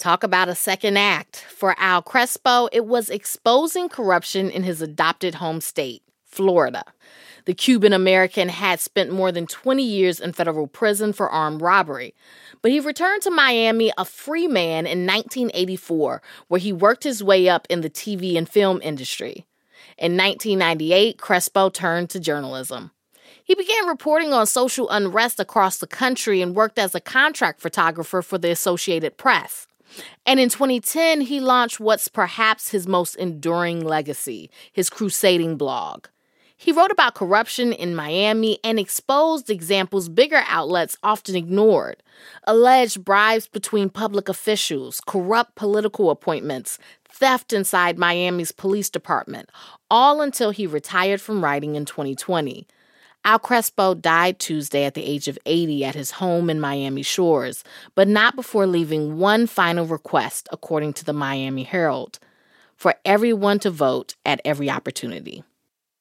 Talk about a second act. For Al Crespo, it was exposing corruption in his adopted home state, Florida. The Cuban-American had spent more than 20 years in federal prison for armed robbery. But he returned to Miami a free man in 1984, where he worked his way up in the TV and film industry. In 1998, Crespo turned to journalism. He began reporting on social unrest across the country and worked as a contract photographer for the Associated Press. And in 2010, he launched what's perhaps his most enduring legacy, his crusading blog. He wrote about corruption in Miami and exposed examples bigger outlets often ignored: alleged bribes between public officials, corrupt political appointments, theft inside Miami's police department, all until he retired from writing in 2020. Al Crespo died Tuesday at the age of 80 at his home in Miami Shores, but not before leaving one final request, according to the Miami Herald: for everyone to vote at every opportunity.